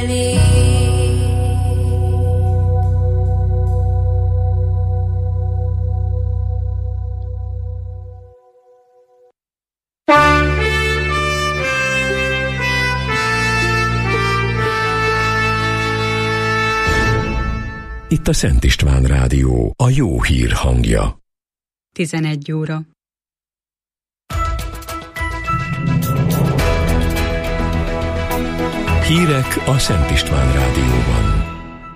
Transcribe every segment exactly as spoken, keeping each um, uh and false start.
felé. Itt a Szent István Rádió, a jó hír hangja. tizenegy óra. Hírek a Szent István Rádióban.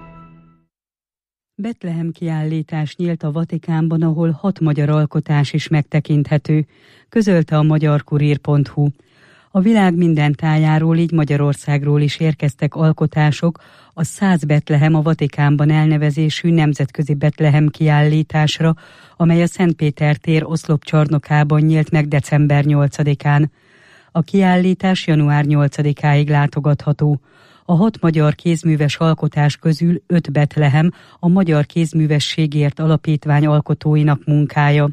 Betlehem kiállítás nyílt a Vatikánban, ahol hat magyar alkotás is megtekinthető, közölte a magyarkurír pont hu. A világ minden tájáról, így Magyarországról is érkeztek alkotások a száz Betlehem a Vatikánban elnevezésű nemzetközi Betlehem kiállításra, amely a Szent Péter tér oszlopcsarnokában nyílt meg december nyolcadikán. A kiállítás január nyolcadikáig látogatható. A hat magyar kézműves alkotás közül öt Betlehem a Magyar Kézművességért Alapítvány alkotóinak munkája.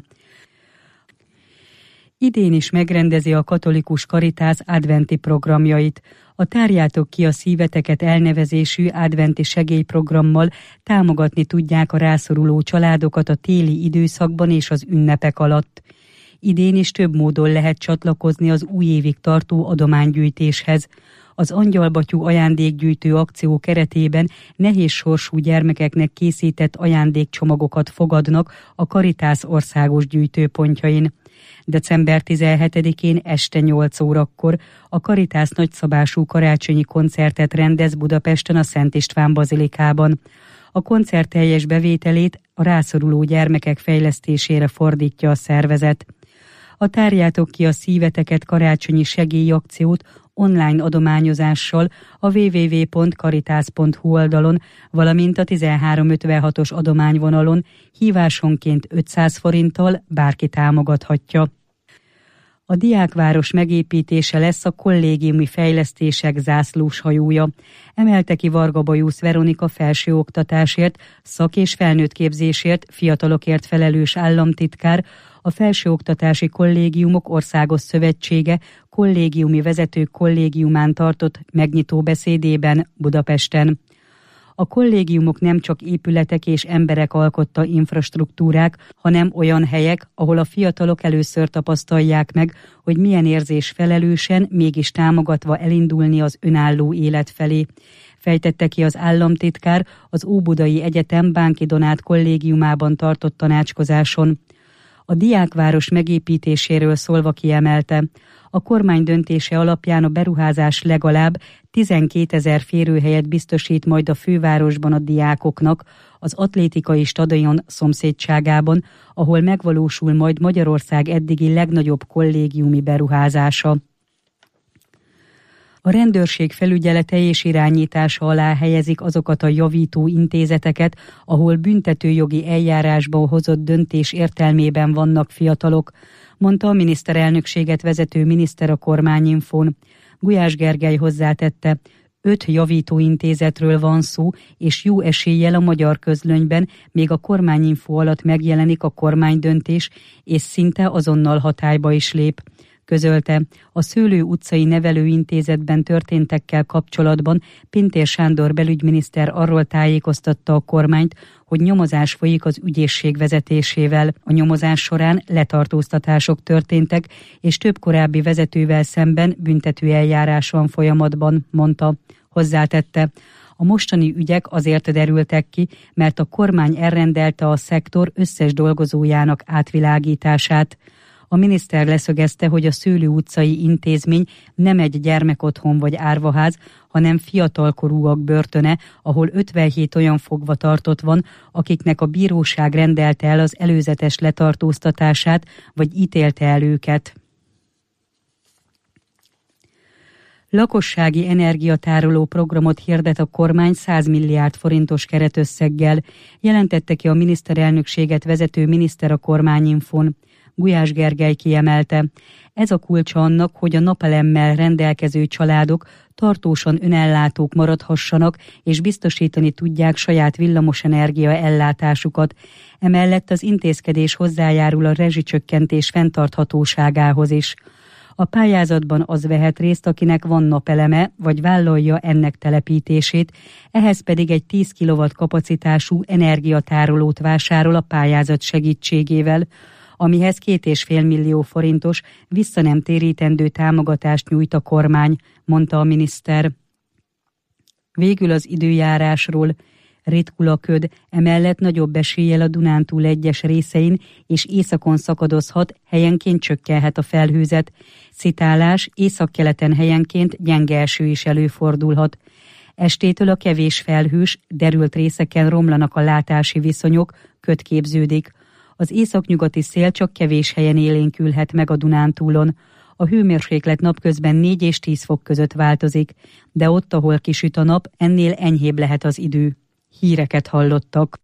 Idén is megrendezi a katolikus Caritas adventi programjait. A Tárjátok ki a szíveteket elnevezésű adventi segélyprogrammal támogatni tudják a rászoruló családokat a téli időszakban és az ünnepek alatt. Idén is több módon lehet csatlakozni az újévig tartó adománygyűjtéshez. Az Angyalbatyú ajándékgyűjtő akció keretében nehéz sorsú gyermekeknek készített ajándékcsomagokat fogadnak a Caritas országos gyűjtőpontjain. december tizenhetedikén este nyolc órakor a Caritas nagyszabású karácsonyi koncertet rendez Budapesten a Szent István bazilikában. A koncert teljes bevételét a rászoruló gyermekek fejlesztésére fordítja a szervezet. A Tárjátok ki a szíveteket karácsonyi segélyakciót online adományozással a double-u double-u double-u pont caritas pont hu oldalon, valamint a tizenhárom ötvenhatos adományvonalon hívásonként ötszáz forinttal bárki támogathatja. A Diákváros megépítése lesz a kollégiumi fejlesztések zászlós hajója. Emelte ki Varga Bajusz Veronika felsőoktatásért, szak- és felnőttképzésért, fiatalokért felelős államtitkár, a Felsőoktatási Kollégiumok Országos Szövetsége kollégiumi vezetők kollégiumán tartott megnyitó beszédében Budapesten. A kollégiumok nem csak épületek és emberek alkotta infrastruktúrák, hanem olyan helyek, ahol a fiatalok először tapasztalják meg, hogy milyen érzés felelősen, mégis támogatva elindulni az önálló élet felé. Fejtette ki az államtitkár az Óbudai Egyetem Bánki Donát kollégiumában tartott tanácskozáson. A Diákváros megépítéséről szólva kiemelte, a kormány döntése alapján a beruházás legalább tizenkétezer férőhelyet biztosít majd a fővárosban a diákoknak, az atlétikai stadion szomszédságában, ahol megvalósul majd Magyarország eddigi legnagyobb kollégiumi beruházása. A rendőrség felügyelete és irányítása alá helyezik azokat a javító intézeteket, ahol büntetőjogi eljárásban hozott döntés értelmében vannak fiatalok, mondta a miniszterelnökséget vezető miniszter a Kormányinfón. Gulyás Gergely hozzátette, öt javító intézetről van szó, és jó eséllyel a magyar közlönyben még a Kormányinfó alatt megjelenik a kormánydöntés, és szinte azonnal hatályba is lép. Közölte, a Szőlő utcai nevelőintézetben történtekkel kapcsolatban Pintér Sándor belügyminiszter arról tájékoztatta a kormányt, hogy nyomozás folyik az ügyészség vezetésével. A nyomozás során letartóztatások történtek, és több korábbi vezetővel szemben büntető eljárás van folyamatban, mondta. Hozzátette, a mostani ügyek azért derültek ki, mert a kormány elrendelte a szektor összes dolgozójának átvilágítását. A miniszter leszögezte, hogy a Szőlő utcai intézmény nem egy gyermekotthon vagy árvaház, hanem fiatalkorúak börtöne, ahol ötvenhét olyan fogva tartott van, akiknek a bíróság rendelte el az előzetes letartóztatását, vagy ítélte el őket. Lakossági energiatároló programot hirdet a kormány száz milliárd forintos keretösszeggel, jelentette ki a miniszterelnökséget vezető miniszter a Kormányinfón. Gulyás Gergely kiemelte, ez a kulcsa annak, hogy a napelemmel rendelkező családok tartósan önellátók maradhassanak, és biztosítani tudják saját villamosenergia ellátásukat. Emellett az intézkedés hozzájárul a rezsicsökkentés fenntarthatóságához is. A pályázatban az vehet részt, akinek van napeleme, vagy vállalja ennek telepítését, ehhez pedig egy tíz kilowatt kapacitású energiatárolót vásárol a pályázat segítségével, amihez két és fél millió forintos vissza nem térítendő támogatást nyújt a kormány, mondta a miniszter. Végül az időjárásról. Ritkul a köd, emellett nagyobb eséllyel a Dunántúl egyes részein és északon szakadozhat, helyenként csökkenhet a felhőzet. Szitálás, északkeleten helyenként gyenge eső is előfordulhat. Estétől a kevés felhős, derült részeken romlanak a látási viszonyok, köd képződik. Az északnyugati szél csak kevés helyen élénkülhet meg a Dunántúlon. A hőmérséklet napközben négy és tíz fok között változik, de ott, ahol kisüt a nap, ennél enyhébb lehet az idő. Híreket hallottak.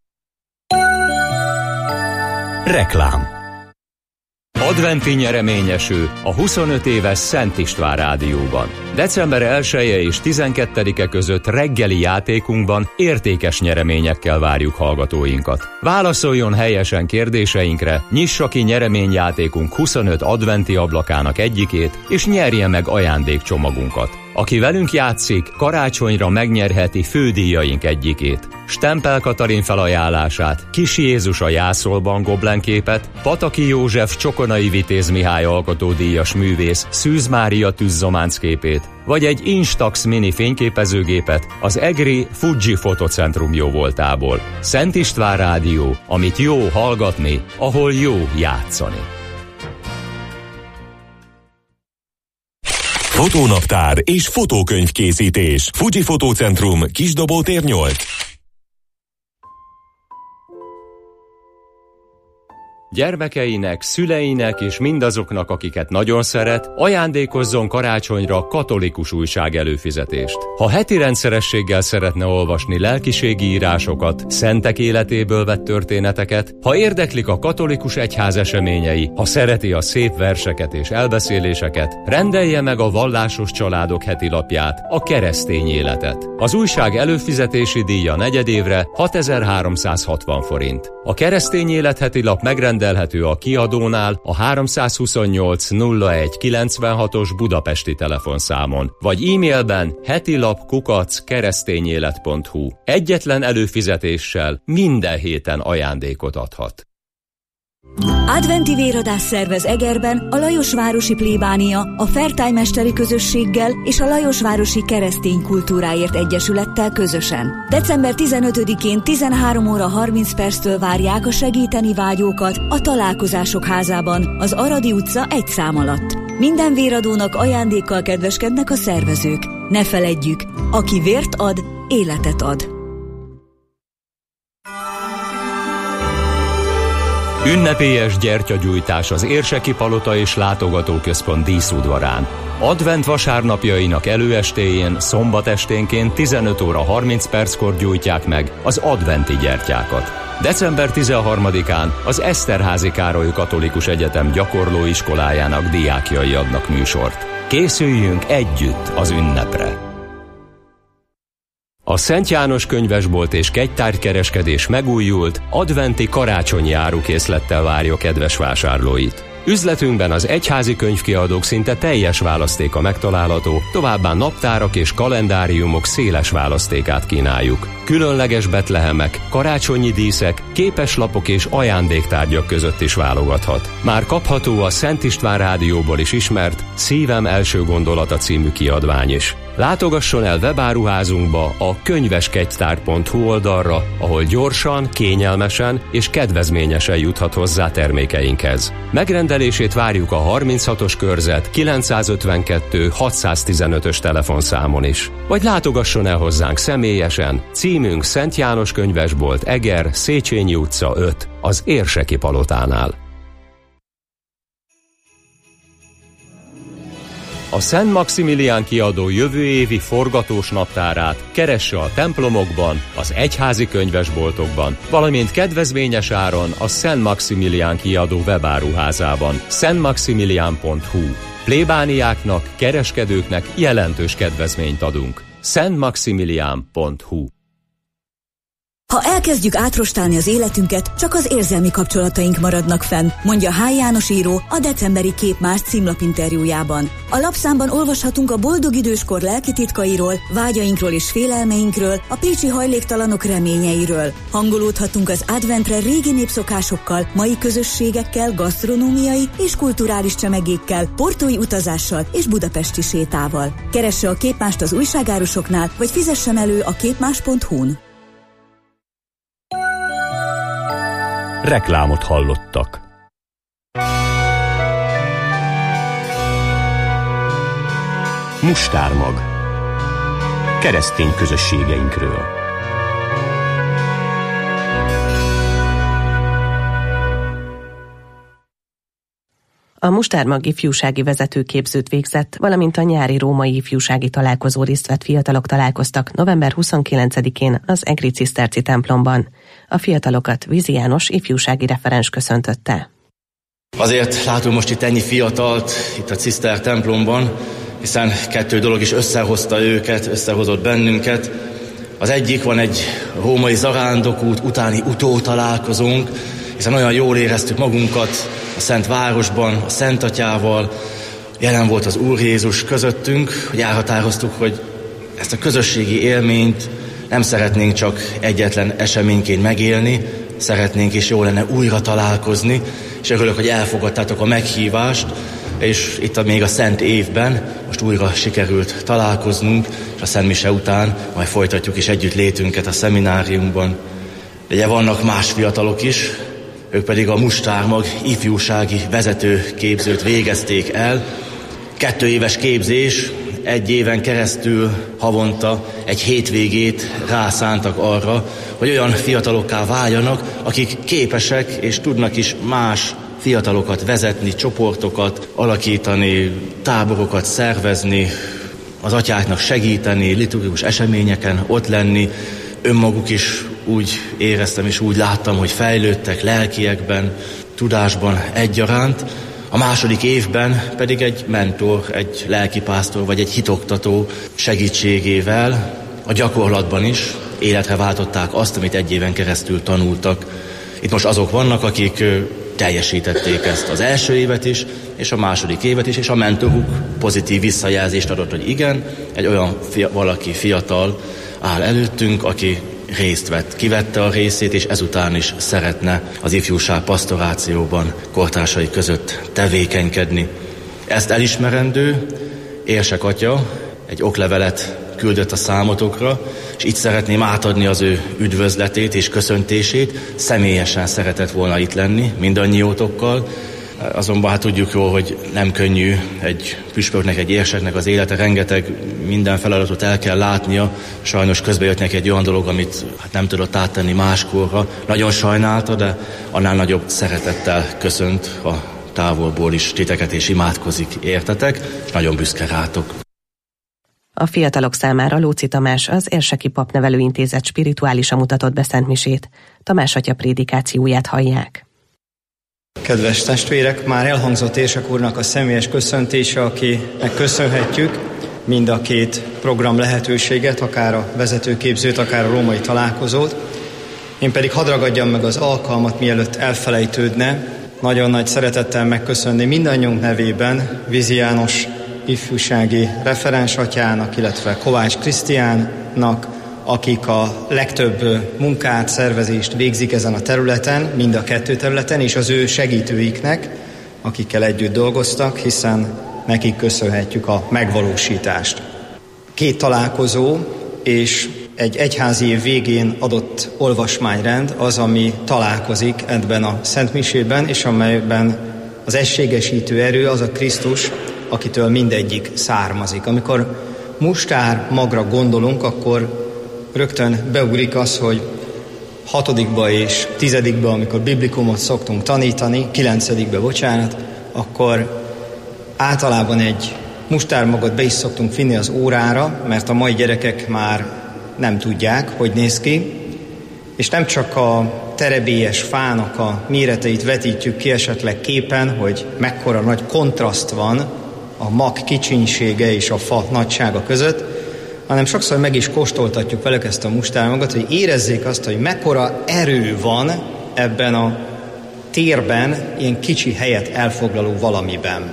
Reklám. Adventi nyereményeső a huszonöt éves Szent István Rádióban. december elseje és tizenkettedike között reggeli játékunkban értékes nyereményekkel várjuk hallgatóinkat. Válaszoljon helyesen kérdéseinkre, nyissa ki nyereményjátékunk huszonöt adventi ablakának egyikét, és nyerje meg ajándékcsomagunkat. Aki velünk játszik, karácsonyra megnyerheti fődíjaink egyikét. Stempel Katalin felajánlását, Kis Jézus a jászolban goblenképet, Pataki József Csokonai Vitéz Mihály alkotódíjas művész Szűz Mária tűzzománc képét, vagy egy Instax mini fényképezőgépet az egri Fuji Fotocentrum jóvoltából. Szent István Rádió, amit jó hallgatni, ahol jó játszani. Fotónaptár és fotókönyvkészítés. Fuji Fotocentrum, Kisdobótér nyolc. Gyermekeinek, szüleinek és mindazoknak, akiket nagyon szeret, ajándékozzon karácsonyra katolikus újság előfizetést. Ha heti rendszerességgel szeretne olvasni lelkiségi írásokat, szentek életéből vett történeteket, ha érdeklik a katolikus egyház eseményei, ha szereti a szép verseket és elbeszéléseket, rendelje meg a Vallásos Családok heti lapját, a Keresztény Életet. Az újság előfizetési díja negyedévre hatezer-háromszázhatvan forint. A Keresztény Élet heti lap megrendelhető a kiadónál a háromszázhuszonnyolc nulla egy kilencvenhatos budapesti telefonszámon, vagy e-mailben hetilap kukac keresztényélet pont hu. Egyetlen előfizetéssel minden héten ajándékot adhat. Adventi véradás szervez Egerben a Lajosvárosi Plébánia, a Fertály-mesteri közösséggel és a Lajosvárosi Keresztény Kultúráért Egyesülettel közösen. december tizenötödikén tizenhárom óra harminc perctől várják a segíteni vágyókat a Találkozások házában, az Aradi utca egy szám alatt. Minden véradónak ajándékkal kedveskednek a szervezők. Ne feledjük, aki vért ad, életet ad. Ünnepélyes gyertyagyújtás az Érseki Palota és Látogatóközpont díszudvarán. Advent vasárnapjainak előestéjén, szombat esténként tizenöt óra harminc perckor gyújtják meg az adventi gyertyákat. december tizenharmadikán az Eszterházy Károly Katolikus Egyetem gyakorlóiskolájának diákjai adnak műsort. Készüljünk együtt az ünnepre! A Szent János könyvesbolt és kegytárgykereskedés megújult, adventi karácsonyi árukészlettel várja kedves vásárlóit. Üzletünkben az egyházi könyvkiadók szinte teljes választéka megtalálható, továbbá naptárak és kalendáriumok széles választékát kínáljuk. Különleges betlehemek, karácsonyi díszek, képeslapok és ajándéktárgyak között is válogathat. Már kapható a Szent István Rádióból is ismert Szívem első gondolata című kiadvány is. Látogasson el webáruházunkba a könyveskegytár pont hu oldalra, ahol gyorsan, kényelmesen és kedvezményesen juthat hozzá termékeinkhez. Megrendelését várjuk a harminchatos körzet kilencszázötvenkettő hatszáztizenötös telefonszámon is. Vagy látogasson el hozzánk személyesen, címünk Szent János könyvesbolt, Eger, Széchenyi utca öt, az Érseki Palotánál. A Szent Maximilián kiadó jövő évi forgatós naptárát keresse a templomokban, az egyházi könyvesboltokban, valamint kedvezményes áron a Szent Maximilián kiadó webáruházában, szent maximilián pont hu. Plébániáknak, kereskedőknek jelentős kedvezményt adunk. szent maximilián pont hu. Ha elkezdjük átrostálni az életünket, csak az érzelmi kapcsolataink maradnak fenn, mondja H. János író a decemberi Képmás címlapinterjújában. A lapszámban olvashatunk a boldog időskor lelki titkairól, vágyainkról és félelmeinkről, a pécsi hajléktalanok reményeiről. Hangolódhatunk az adventre régi népszokásokkal, mai közösségekkel, gasztronómiai és kulturális csemegékkel, portói utazással és budapesti sétával. Keresse a Képmást az újságárusoknál, vagy fizessen elő a képmás pont hu-n. Reklámot hallottak. Mustármag. Keresztény közösségeinkről. A Mustármag ifjúsági vezetőképzőt végzett, valamint a nyári római ifjúsági találkozó részt vett fiatalok találkoztak november huszonkilencedikén az Egri Ciszterci templomban. A fiatalokat Vizi János ifjúsági referens köszöntötte. Azért látunk most itt ennyi fiatalt itt a Ciszter templomban, hiszen kettő dolog is összehozta őket, összehozott bennünket. Az egyik, van egy római zarándokút utáni utótalálkozónk, hiszen olyan jól éreztük magunkat a Szent Városban, a Szent Atyával, jelen volt az Úr Jézus közöttünk, hogy elhatároztuk, hogy ezt a közösségi élményt nem szeretnénk csak egyetlen eseményként megélni, szeretnénk és jó lenne újra találkozni, és örülök, hogy elfogadtátok a meghívást, és itt a, még a Szent Évben most újra sikerült találkoznunk, és a Szent Mise után majd folytatjuk is együtt létünket a szemináriumban. Ugye vannak más fiatalok is, ők pedig a Mustármag ifjúsági vezetőképzőt végezték el. Kettő éves képzés, egy éven keresztül havonta egy hétvégét rászántak arra, hogy olyan fiatalokká váljanak, akik képesek és tudnak is más fiatalokat vezetni, csoportokat alakítani, táborokat szervezni, az atyáknak segíteni, liturgikus eseményeken ott lenni. Önmaguk is úgy éreztem és úgy láttam, hogy fejlődtek lelkiekben, tudásban egyaránt. A második évben pedig egy mentor, egy lelkipásztor vagy egy hitoktató segítségével a gyakorlatban is életre váltották azt, amit egy éven keresztül tanultak. Itt most azok vannak, akik teljesítették ezt az első évet is, és a második évet is, és a mentoruk pozitív visszajelzést adott, hogy igen, egy olyan fia, valaki fiatal áll előttünk, aki részt vett, kivette a részét, és ezután is szeretne az ifjúság pastorációban kortársai között tevékenykedni. Ezt elismerendő, Érsek atya egy oklevelet küldött a számotokra, és itt szeretném átadni az ő üdvözletét és köszöntését. Személyesen szeretett volna itt lenni mindannyiótokkal, azonban hát tudjuk jól, hogy nem könnyű egy püspöknek, egy érseknek az élete, rengeteg minden feladatot el kell látnia. Sajnos közbe jött neki egy olyan dolog, amit hát nem tudott áttenni máskorra. Nagyon sajnálta, de annál nagyobb szeretettel köszönt a távolból is titeket, és imádkozik értetek, és nagyon büszke rátok. A fiatalok számára Lóczy Tamás, az Érseki Papnevelő Intézet spirituálisan mutatott be Szentmisét. Tamás atya prédikációját hallják. Kedves testvérek, már elhangzott Érsek úrnak a személyes köszöntése, akinek köszönhetjük mind a két program lehetőséget, akár a vezetőképzőt, akár a római találkozót. Én pedig hadd ragadjam meg az alkalmat, mielőtt elfelejtődne, nagyon nagy szeretettel megköszönni mindannyiunk nevében Vizi János ifjúsági referens atyának, illetve Kovács Krisztiánnak, akik a legtöbb munkát, szervezést végzik ezen a területen, mind a kettő területen, és az ő segítőiknek, akikkel együtt dolgoztak, hiszen nekik köszönhetjük a megvalósítást. Két találkozó és egy egyházi év végén adott olvasmányrend az, ami találkozik ebben a Szent Misében, és amelyben az egységesítő erő az a Krisztus, akitől mindegyik származik. Amikor mustár magra gondolunk, akkor rögtön beugrik az, hogy hatodikba és tizedikbe, amikor biblikumot szoktunk tanítani, kilencedikbe, bocsánat, akkor általában egy mustármagot be is szoktunk vinni az órára, mert a mai gyerekek már nem tudják, hogy néz ki, és nem csak a terebélyes fának a méreteit vetítjük ki esetleg képen, hogy mekkora nagy kontraszt van a mag kicsinysége és a fa nagysága között, hanem sokszor meg is kóstoltatjuk velük ezt a mustármagot, hogy érezzék azt, hogy mekkora erő van ebben a térben, ilyen kicsi helyet elfoglaló valamiben.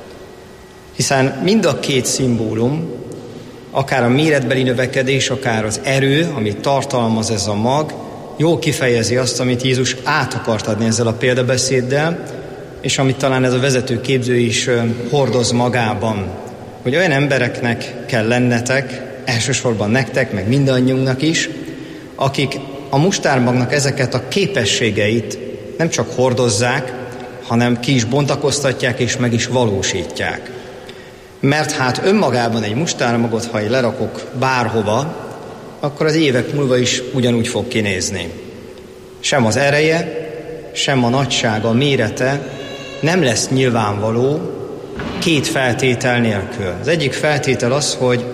Hiszen mind a két szimbólum, akár a méretbeli növekedés, akár az erő, amit tartalmaz ez a mag, jól kifejezi azt, amit Jézus át akart adni ezzel a példabeszéddel, és amit talán ez a vezetőképző is hordoz magában, hogy olyan embereknek kell lennetek, elsősorban nektek, meg mindannyiunknak is, akik a mustármagnak ezeket a képességeit nem csak hordozzák, hanem ki is bontakoztatják és meg is valósítják. Mert hát önmagában egy mustármagot, ha én lerakok bárhova, akkor az évek múlva is ugyanúgy fog kinézni. Sem az ereje, sem a nagysága, a mérete nem lesz nyilvánvaló két feltétel nélkül. Az egyik feltétel az, hogy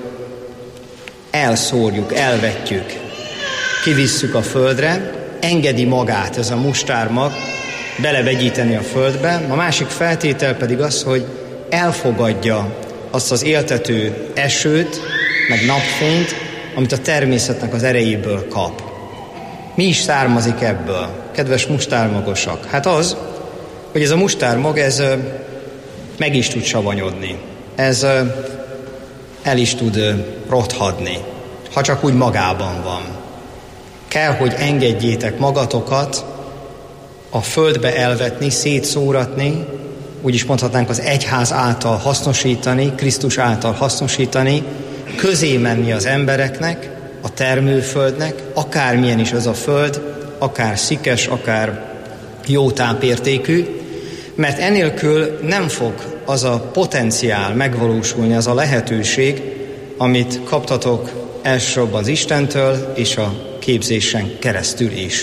elszórjuk, elvetjük, kivisszük a földre, engedi magát ez a mustármag belevegyíteni a földbe. A másik feltétel pedig az, hogy elfogadja azt az éltető esőt, meg napfényt, amit a természetnek az erejéből kap. Mi is származik ebből, kedves mustármagosak? Hát az, hogy ez a mustármag, ez meg is tud savanyodni. Ez el is tud rothadni, ha csak úgy magában van. Kell, hogy engedjétek magatokat a földbe elvetni, szétszóratni, úgy is mondhatnánk az egyház által hasznosítani, Krisztus által hasznosítani, közé menni az embereknek, a termőföldnek, akármilyen is az a föld, akár szikes, akár jó tápértékű, mert enélkül nem fog az a potenciál megvalósulni, az a lehetőség, amit kaptatok elsősorban az Istentől és a képzésen keresztül is.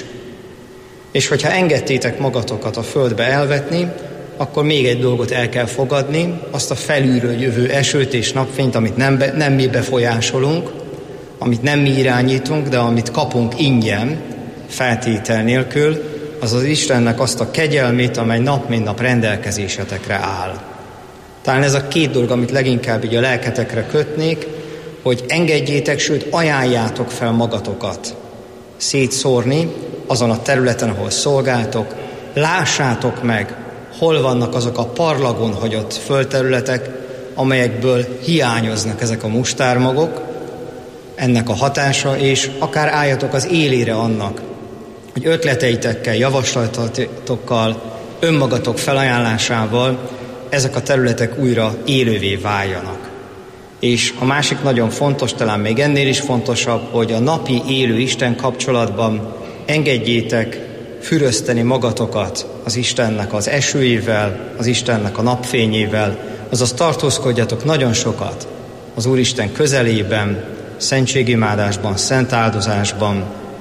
És hogyha engedtétek magatokat a földbe elvetni, akkor még egy dolgot el kell fogadni, azt a felülről jövő esőt és napfényt, amit nem, be, nem mi befolyásolunk, amit nem mi irányítunk, de amit kapunk ingyen, feltétel nélkül, az az Istennek azt a kegyelmét, amely nap mint nap rendelkezésetekre áll. Talán ez a két dolog, amit leginkább így a lelketekre kötnék, hogy engedjétek, sőt ajánljátok fel magatokat szétszórni azon a területen, ahol szolgáltok, lássátok meg, hol vannak azok a parlagon hagyott földterületek, amelyekből hiányoznak ezek a mustármagok, ennek a hatása, és akár álljatok az élére annak, hogy ötleteitekkel, javaslatokkal, önmagatok felajánlásával ezek a területek újra élővé váljanak. És a másik nagyon fontos, talán még ennél is fontosabb, hogy a napi élő Isten kapcsolatban engedjétek fürözteni magatokat az Istennek az esőjével, az Istennek a napfényével, azaz tartózkodjatok nagyon sokat az Úristen közelében, szentségimádásban, szent áldozásban,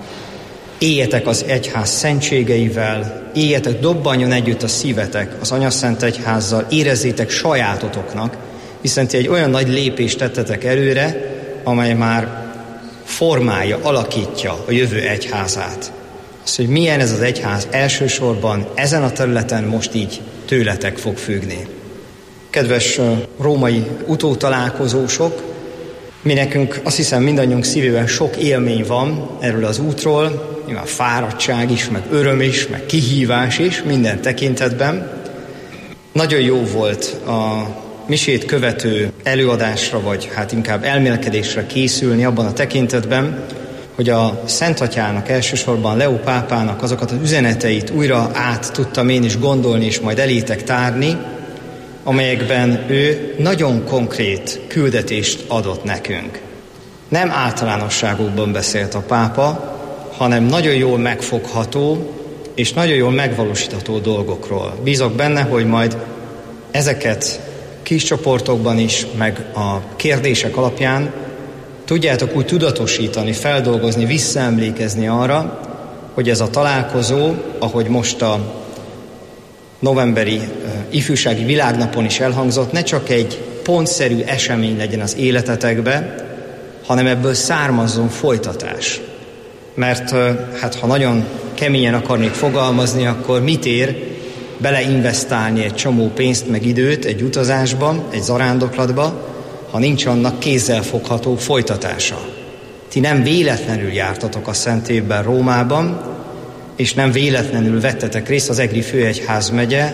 éljetek az egyház szentségeivel, éljetek, dobbanjon együtt a szívetek az Anyaszent Egyházzal, érezzétek sajátotoknak, hiszen ti egy olyan nagy lépést tettetek előre, amely már formálja, alakítja a jövő egyházát. Az, hogy milyen ez az egyház elsősorban ezen a területen most így tőletek fog függni. Kedves római utótalálkozósok, mi nekünk azt hiszem mindannyiunk szívében sok élmény van erről az útról, nyilván fáradtság is, meg öröm is, meg kihívás is, minden tekintetben. Nagyon jó volt a misét követő előadásra, vagy hát inkább elmélkedésre készülni abban a tekintetben, hogy a Szent Atyának, elsősorban Leó pápának azokat az üzeneteit újra át tudtam én is gondolni, és majd elétek tárni, amelyekben ő nagyon konkrét küldetést adott nekünk. Nem általánosságokban beszélt a pápa, hanem nagyon jól megfogható és nagyon jól megvalósítható dolgokról. Bízok benne, hogy majd ezeket kis csoportokban is, meg a kérdések alapján tudjátok úgy tudatosítani, feldolgozni, visszaemlékezni arra, hogy ez a találkozó, ahogy most a novemberi uh, ifjúsági világnapon is elhangzott, ne csak egy pontszerű esemény legyen az életetekbe, hanem ebből származzon folytatás. Mert uh, hát ha nagyon keményen akarnék fogalmazni, akkor mit ér beleinvestálni egy csomó pénzt meg időt egy utazásba, egy zarándoklatba, ha nincs annak kézzelfogható folytatása. Ti nem véletlenül jártatok a Szent Évben Rómában, és nem véletlenül vettetek részt az Egri Főegyházmegye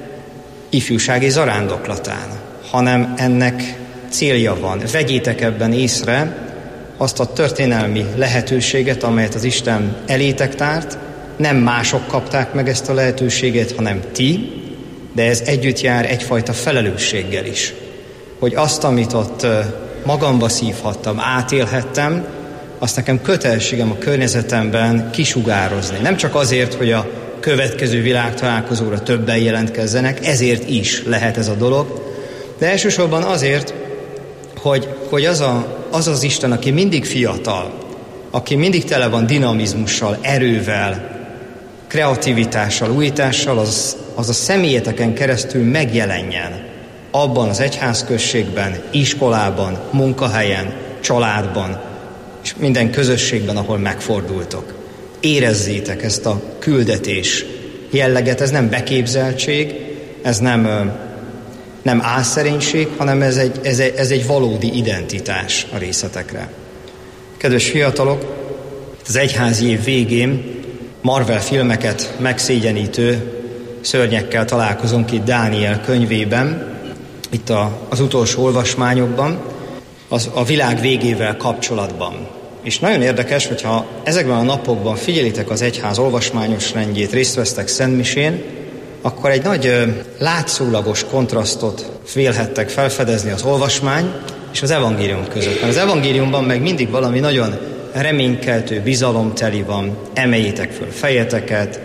ifjúsági zarándoklatán, hanem ennek célja van. Vegyétek ebben észre azt a történelmi lehetőséget, amelyet az Isten elétek tárt. Nem mások kapták meg ezt a lehetőséget, hanem ti, de ez együtt jár egyfajta felelősséggel is. Hogy azt, amit ott magamba szívhattam, átélhettem, azt nekem kötelességem a környezetemben kisugározni. Nem csak azért, hogy a következő világtalálkozóra többen jelentkezzenek, ezért is lehet ez a dolog, de elsősorban azért, hogy, hogy az, a, az az Isten, aki mindig fiatal, aki mindig tele van dinamizmussal, erővel, kreativitással, újítással, az, az a személyeteken keresztül megjelenjen abban az egyházközségben, iskolában, munkahelyen, családban, és minden közösségben, ahol megfordultok. Érezzétek ezt a küldetés jelleget, ez nem beképzeltség, ez nem, nem álszerénység, hanem ez egy, ez, egy, ez egy valódi identitás a részletekre. Kedves fiatalok, az egyházi év végén Marvel filmeket megszégyenítő szörnyekkel találkozunk itt Dániel könyvében, itt a, az utolsó olvasmányokban, az, a világ végével kapcsolatban. És nagyon érdekes, hogyha ezekben a napokban figyelitek az egyház olvasmányos rendjét, részt vesztek szentmisén, akkor egy nagy ö, látszólagos kontrasztot vélhettek felfedezni az olvasmány és az evangélium között. Mert az evangéliumban meg mindig valami nagyon reménykeltő, bizalomteli van, emeljétek föl fejeteket,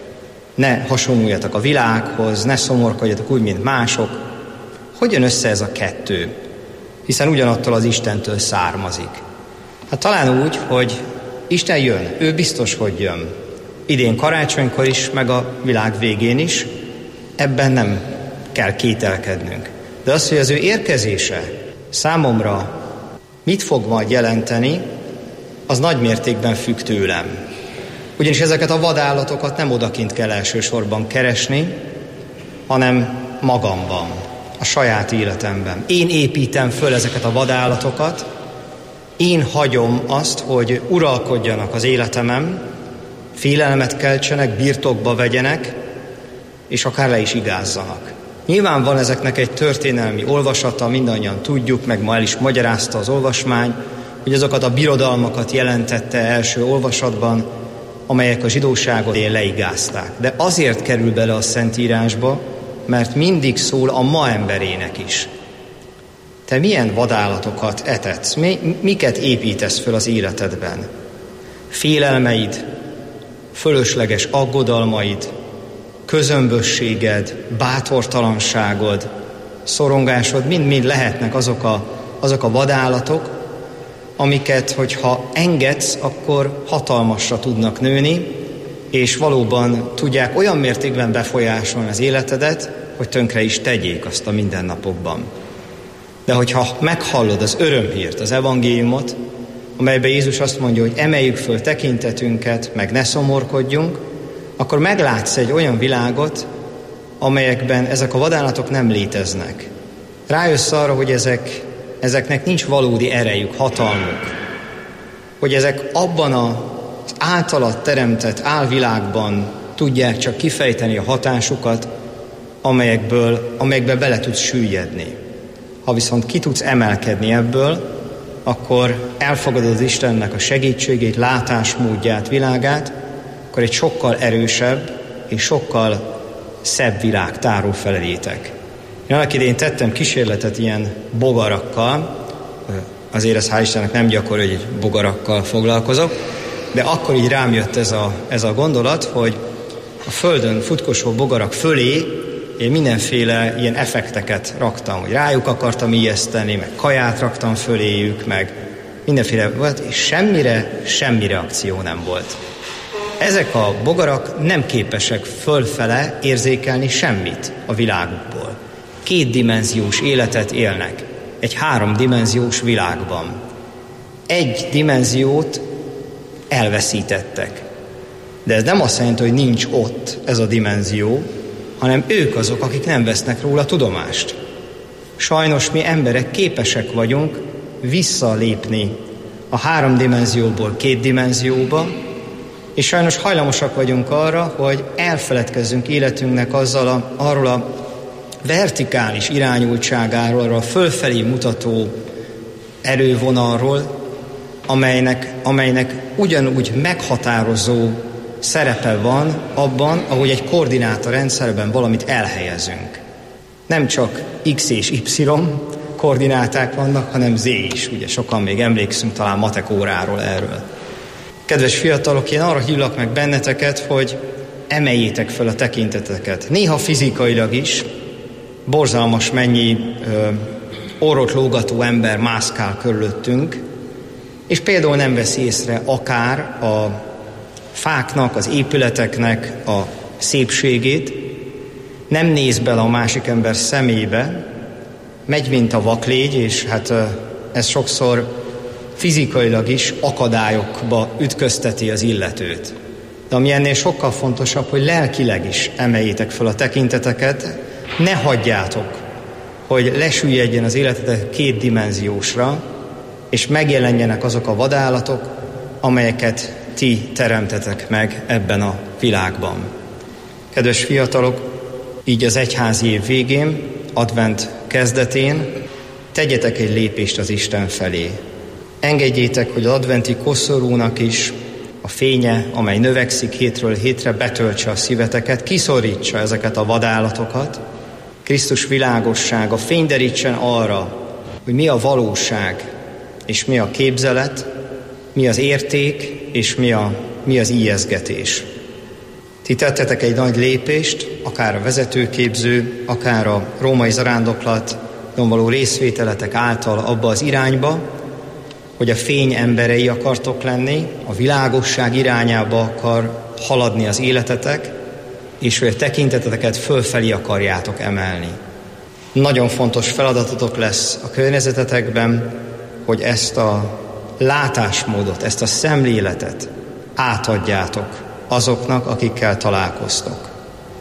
ne hasonluljatok a világhoz, ne szomorkodjatok úgy, mint mások. Hogy jön össze ez a kettő? Hiszen ugyanattól az Istentől származik. Hát talán úgy, hogy Isten jön, ő biztos, hogy jön. Idén karácsonykor is, meg a világ végén is, ebben nem kell kételkednünk. De az, hogy az ő érkezése számomra mit fog majd jelenteni, az nagy mértékben függ tőlem. Ugyanis ezeket a vadállatokat nem odakint kell elsősorban keresni, hanem magamban, a saját életemben. Én építem föl ezeket a vadállatokat, én hagyom azt, hogy uralkodjanak az életemem, félelmet keltsenek, birtokba vegyenek, és akár le is igázzanak. Nyilván van ezeknek egy történelmi olvasata, mindannyian tudjuk, meg ma el is magyarázta az olvasmány, hogy azokat a birodalmakat jelentette első olvasatban, amelyek a zsidóságot leigázták. De azért kerül bele a Szentírásba, mert mindig szól a ma emberének is. Te milyen vadállatokat etetsz? Miket építesz föl az életedben? Félelmeid, fölösleges aggodalmaid, közömbösséged, bátortalanságod, szorongásod, mind-mind lehetnek azok a, azok a vadállatok, amiket, hogyha engedsz, akkor hatalmasra tudnak nőni, és valóban tudják olyan mértékben befolyásolni az életedet, hogy tönkre is tegyék azt a mindennapokban. De hogyha meghallod az örömhírt, az evangéliumot, amelyben Jézus azt mondja, hogy emeljük föl tekintetünket, meg ne szomorkodjunk, akkor meglátsz egy olyan világot, amelyekben ezek a vadállatok nem léteznek. Rájössz arra, hogy ezek, ezeknek nincs valódi erejük, hatalmuk. Hogy ezek abban az általad teremtett álvilágban tudják csak kifejteni a hatásukat, amelyekből, amelyekbe bele tudsz süllyedni. Ha viszont ki tudsz emelkedni ebből, akkor elfogadod az Istennek a segítségét, látásmódját, világát, akkor egy sokkal erősebb és sokkal szebb világ tárul fel elétek. Én annak idején tettem kísérletet ilyen bogarakkal, azért ez hál' Istennek nem gyakori, hogy egy bogarakkal foglalkozok, de akkor így rám jött ez a, ez a gondolat, hogy a földön futkosó bogarak fölé én mindenféle ilyen effekteket raktam, hogy rájuk akartam ijeszteni, meg kaját raktam föléjük, meg mindenféle volt, és semmire, semmi reakció nem volt. Ezek a bogarak nem képesek fölfele érzékelni semmit a világukból. Kétdimenziós életet élnek egy háromdimenziós világban. Egy dimenziót elveszítettek. De ez nem azt jelenti, hogy nincs ott ez a dimenzió, hanem ők azok, akik nem vesznek róla tudomást. Sajnos mi emberek képesek vagyunk visszalépni a három dimenzióból két dimenzióba, és sajnos hajlamosak vagyunk arra, hogy elfeledkezzünk életünknek azzal a, arról a vertikális irányultságáról, arról a fölfelé mutató erővonalról, amelynek, amelynek ugyanúgy meghatározó szerepe van abban, ahogy egy koordinátorrendszerben valamit elhelyezünk. Nem csak X és Y koordináták vannak, hanem Z is. Ugye sokan még emlékszünk talán matek óráról erről. Kedves fiatalok, én arra hívlak meg benneteket, hogy emeljétek fel a tekinteteket. Néha fizikailag is borzalmas mennyi ö, orrot lógató ember mászkál körülöttünk, és például nem veszi észre akár a fáknak, az épületeknek a szépségét, nem néz bele a másik ember szemébe, megy, mint a vaklégy, és hát ez sokszor fizikailag is akadályokba ütközteti az illetőt. De ami ennél sokkal fontosabb, hogy lelkileg is emeljétek fel a tekinteteket, ne hagyjátok, hogy lesüllyedjen az életetek két dimenziósra, és megjelenjenek azok a vadállatok, amelyeket ti teremtetek meg ebben a világban. Kedves fiatalok, így az egyházi év végén, advent kezdetén tegyetek egy lépést az Isten felé. Engedjétek, hogy az adventi koszorúnak is a fénye, amely növekszik hétről hétre, betöltse a szíveteket, kiszorítsa ezeket a vadállatokat. Krisztus világossága fényderítsen arra, hogy mi a valóság, és mi a képzelet, mi az érték, és mi, a, mi az ijesztgetés. Ti tettetek egy nagy lépést, akár a vezetőképző, akár a római zarándoklatban való részvételetek által abba az irányba, hogy a fény emberei akartok lenni, a világosság irányába akar haladni az életetek, és hogy a tekinteteket fölfelé akarjátok emelni. Nagyon fontos feladatotok lesz a környezetetekben, hogy ezt a látásmódot, ezt a szemléletet átadjátok azoknak, akikkel találkoztok.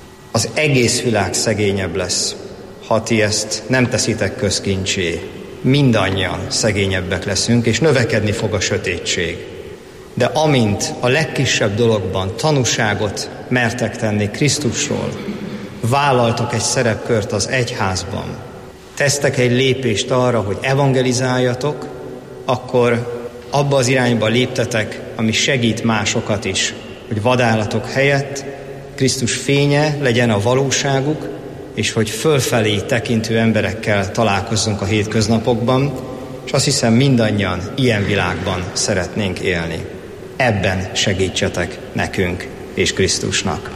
Az egész világ szegényebb lesz, ha ti ezt nem teszitek közkincsé. Mindannyian szegényebbek leszünk, és növekedni fog a sötétség. De amint a legkisebb dologban tanúságot mertek tenni Krisztusról, vállaltok egy szerepkört az egyházban, tesztek egy lépést arra, hogy evangelizáljatok, akkor abba az irányba léptetek, ami segít másokat is, hogy vadállatok helyett Krisztus fénye legyen a valóságuk, és hogy fölfelé tekintő emberekkel találkozzunk a hétköznapokban, és azt hiszem mindannyian ilyen világban szeretnénk élni. Ebben segítsetek nekünk és Krisztusnak.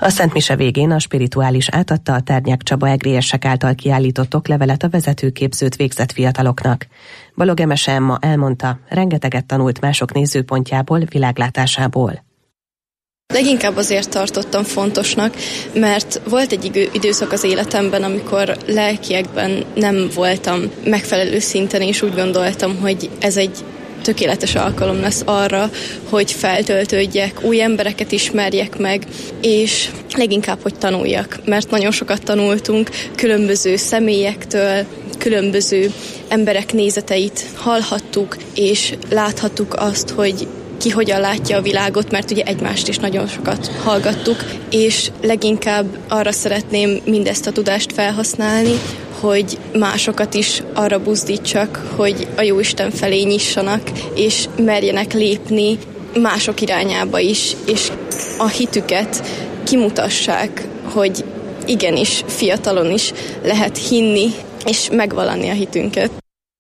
A Szent Mise végén a spirituális átadta a Tárnyák Csaba egriesek által kiállított oklevelet a vezetőképzőt végzett fiataloknak. Balog Emese Emma elmondta, rengeteget tanult mások nézőpontjából, világlátásából. Leginkább azért tartottam fontosnak, mert volt egy időszak az életemben, amikor lelkiekben nem voltam megfelelő szinten, és úgy gondoltam, hogy ez egy tökéletes alkalom lesz arra, hogy feltöltődjek, új embereket ismerjek meg, és leginkább, hogy tanuljak, mert nagyon sokat tanultunk különböző személyektől, különböző emberek nézeteit hallhattuk, és láthattuk azt, hogy ki hogyan látja a világot, mert ugye egymást is nagyon sokat hallgattuk, és leginkább arra szeretném mindezt a tudást felhasználni, hogy másokat is arra buzdítsak, hogy a Jóisten felé nyissanak, és merjenek lépni mások irányába is, és a hitüket kimutassák, hogy igenis fiatalon is lehet hinni, és megvallani a hitünket.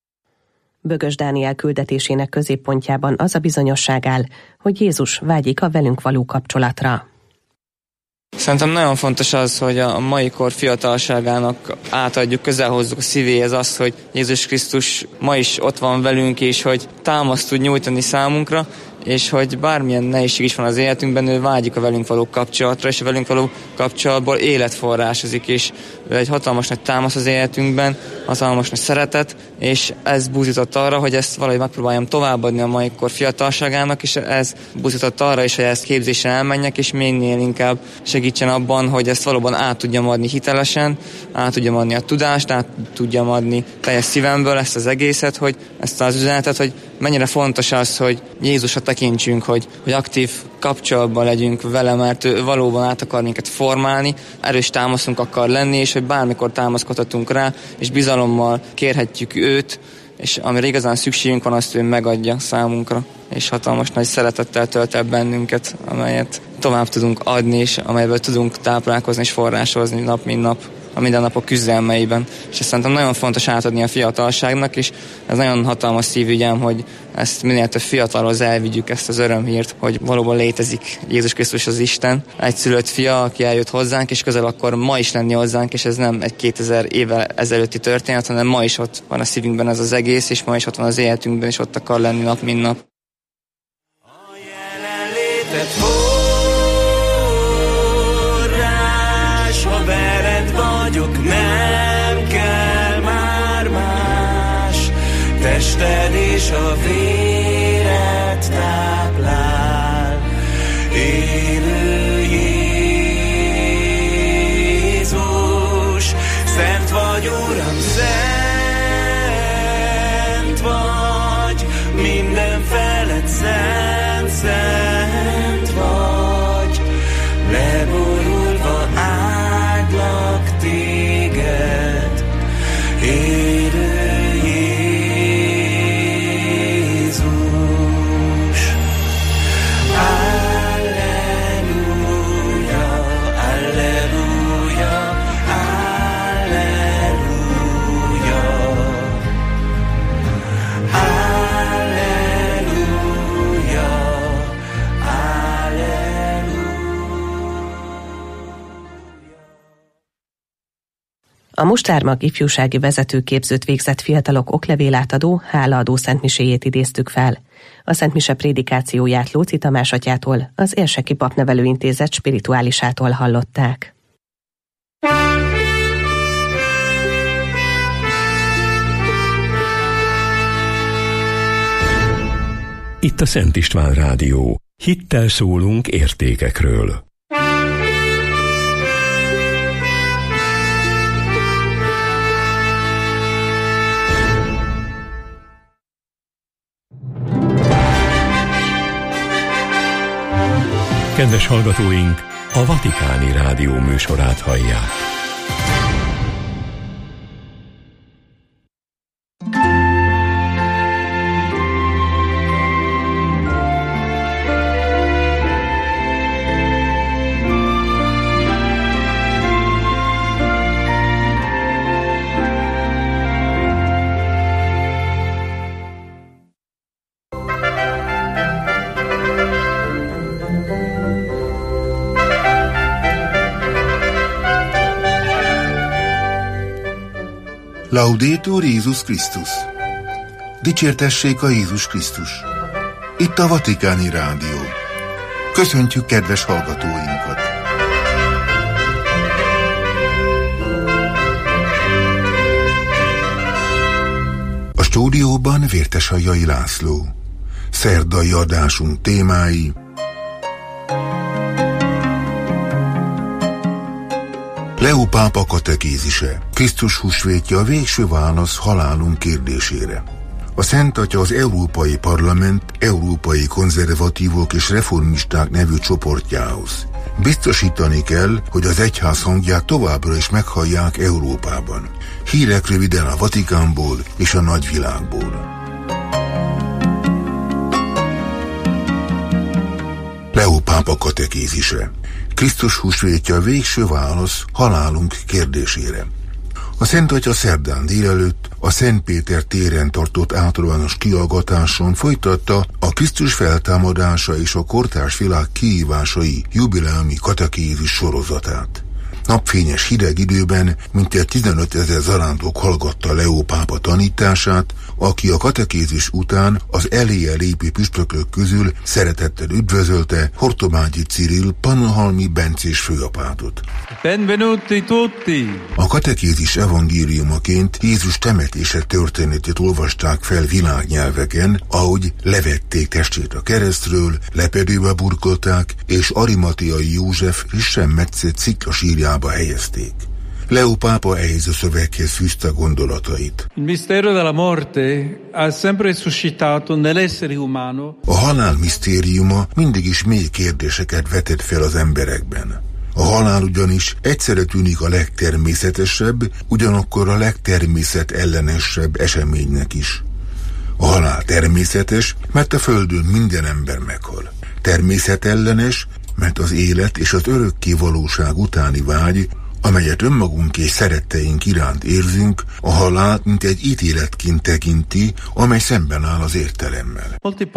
Bögös Dániel küldetésének középpontjában az a bizonyosság áll, hogy Jézus vágyik a velünk való kapcsolatra. Szerintem nagyon fontos az, hogy a mai kor fiatalságának átadjuk, közel hozzuk a szívéhez azt, hogy Jézus Krisztus ma is ott van velünk, és hogy támaszt tud nyújtani számunkra, és hogy bármilyen nehézség is van az életünkben, ő vágyik a velünk való kapcsolatra, és a velünk való kapcsolatból életforrásozik, és egy hatalmas nagy támasz az életünkben, hatalmas nagy szeretet, és ez buzdított arra, hogy ezt valahogy megpróbáljam továbbadni a mai kor fiatalságának, és ez buzdított arra is, hogy ezt képzésre elmenjek, és minél inkább segítsen abban, hogy ezt valóban át tudjam adni hitelesen, át tudjam adni a tudást, át tudjam adni teljes szívemből ezt az egészet, hogy ezt az üzenetet, hogy mennyire fontos az, hogy Jézusra tekintsünk, hogy, hogy aktív kapcsolatban legyünk vele, mert ő valóban át akar minket formálni, erős támaszunk akar lenni, és hogy bármikor támaszkodhatunk rá, és bizalommal kérhetjük őt, és amire igazán szükségünk van, azt ő megadja számunkra, és hatalmas nagy szeretettel tölt el bennünket, amelyet tovább tudunk adni, és amelyből tudunk táplálkozni és forrásozni nap, mint nap a mindennapok küzdelmeiben. És ezt szerintem nagyon fontos átadni a fiatalságnak, és ez nagyon hatalmas szívügyem, hogy ezt minél több fiatalhoz elvigyük ezt az örömhírt, hogy valóban létezik Jézus Krisztus az Isten, egyszülött fia, aki eljött hozzánk, és közel akar ma is lenni hozzánk, és ez nem egy kétezer évvel ezelőtti történet, hanem ma is ott van a szívünkben ez az egész, és ma is ott van az életünkben, és ott akar lenni nap, mint nap. A jelenlétet ha veled vagyok, nem kell már más. Tested és a véred táplál. Élő Jézus, szent vagy, Uram, szent vagy, minden felett szent, szent vagy, leborulva áldlak téged, élő Jézus. Alleluja, alleluja, alleluja, alleluja, A Mustármag ifjúsági vezetőképzőt végzett fiatalok oklevélátadó, hálaadó szentmiséjét idéztük fel. A szentmise prédikációját Lóczy Tamás atyától, az Érseki Papnevelőintézet spirituálisától hallották. Itt a Szent István Rádió. Hittel szólunk értékekről. Kedves hallgatóink, a Vatikáni Rádió műsorát hallják. Laudetur Jézus Krisztus! Dicsértessék a Jézus Krisztus! Itt a Vatikáni Rádió. Köszöntjük kedves hallgatóinkat! A stúdióban Vértesajjai László. Szerdai adásunk témái: Leó pápa katekézise, Krisztus húsvétja a végső válasz halálunk kérdésére. A Szent Atya az Európai Parlament Európai Konzervatívok és Reformisták nevű csoportjához. Biztosítani kell, hogy az egyház hangját továbbra is meghallják Európában. Hírek röviden a Vatikánból és a nagyvilágból. Leó pápa katekézise. Krisztus húsvétja a végső válasz halálunk kérdésére. A Szent Atya szerdán délelőtt a Szent Péter téren tartott általános kihallgatáson folytatta a Krisztus feltámadása és a kortárs világ kihívásai jubileumi katekézis sorozatát. Napfényes hideg időben mintegy tizenötezer zarándok hallgatta Leó pápa tanítását, aki a katekézis után az eléje lépő püspökök közül szeretettel üdvözölte Hortobágyi Cirill Pannonhalmi bencés főapátot. Benvenuti tutti! A katekézis evangéliumaként Jézus temetése történetét olvasták fel világnyelveken, ahogy levették testét a keresztről, lepedőbe burkolták, és Arimateai József frissen metszett sziklasírjába helyezték. Leó pápa ehhez a szöveghez fűzte gondolatait. Il mistero della morte ha sempre suscitato nell'essere umano. A halál misztériuma mindig is mély kérdéseket vetett fel az emberekben. A halál ugyanis egyszerre tűnik a legtermészetesebb, ugyanakkor a legtermészetellenesebb eseménynek is. A halál természetes, mert a földön minden ember meghal. Természetellenes, mert az élet és az örökké valóság utáni vágy, amelyet önmagunk és szeretteink iránt érzünk, a halált mint egy ítéletként tekinti, amely szemben áll az értelemmel.